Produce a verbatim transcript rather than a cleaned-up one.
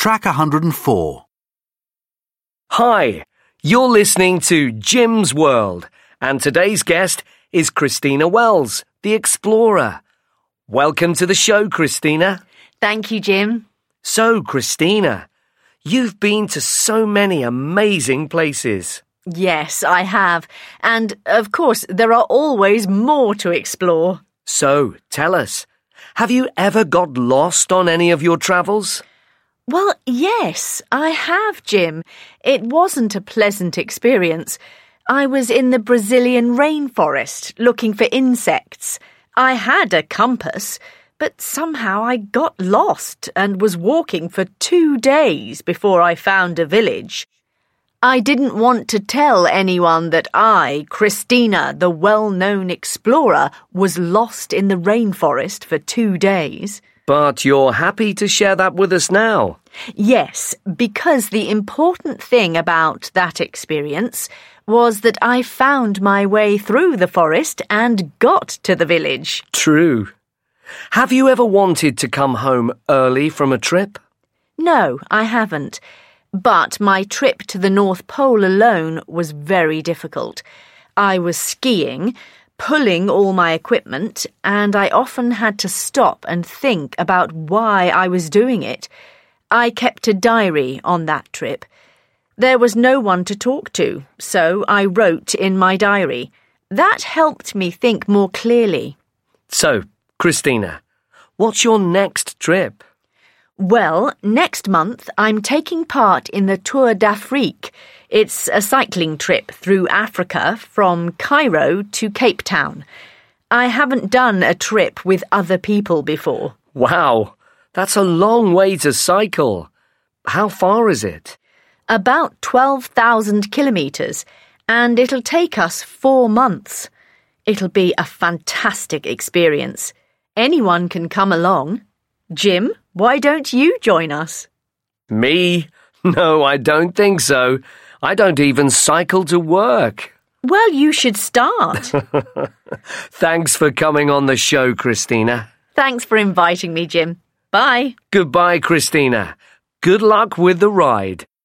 Track one hundred four. Hi, you're listening to Jim's World, and today's guest is Christina Wells, the explorer. Welcome to the show, Christina. Thank you, Jim. So, Christina, you've been to so many amazing places. Yes, I have. And, of course, there are always more to explore. So, tell us, have you ever got lost on any of your travels? Well, yes, I have, Jim. It wasn't a pleasant experience. I was in the Brazilian rainforest looking for insects. I had a compass, but somehow I got lost and was walking for two days before I found a village. I didn't want to tell anyone that I, Christina, the well-known explorer, was lost in the rainforest for two days. But you're happy to share that with us now? Yes, because the important thing about that experience was that I found my way through the forest and got to the village. True. Have you ever wanted to come home early from a trip? No, I haven't. But my trip to the North Pole alone was very difficult. I was skiing, pulling all my equipment, and I often had to stop and think about why I was doing it. I kept a diary on that trip. There was no one to talk to, so I wrote in my diary. That helped me think more clearly. So, Christina, what's your next trip? Well, next month I'm taking part in the Tour d'Afrique. It's a cycling trip through Africa from Cairo to Cape Town. I haven't done a trip with other people before. Wow, that's a long way to cycle. How far is it? About twelve thousand kilometres, and it'll take us four months. It'll be a fantastic experience. Anyone can come along. Jim, why don't you join us? Me? No, I don't think so. I don't even cycle to work. Well, you should start. Thanks for coming on the show, Christina. Thanks for inviting me, Jim. Bye. Goodbye, Christina. Good luck with the ride.